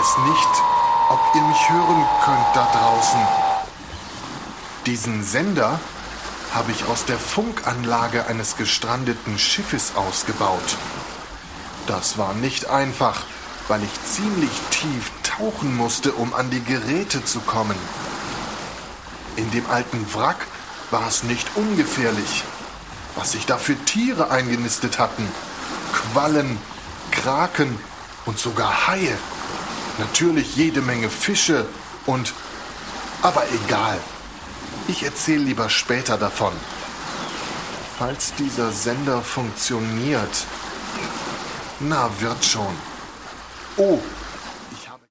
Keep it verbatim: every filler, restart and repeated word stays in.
weiß nicht, ob ihr mich hören könnt da draußen. Diesen Sender habe ich aus der Funkanlage eines gestrandeten Schiffes ausgebaut. Das war nicht einfach, weil ich ziemlich tief tauchen musste, um an die Geräte zu kommen. In dem alten Wrack war es nicht ungefährlich, was sich da für Tiere eingenistet hatten. Quallen, Kraken und sogar Haie. Natürlich jede Menge Fische und... Aber egal. Ich erzähle lieber später davon. Falls dieser Sender funktioniert. Na, wird schon. Oh,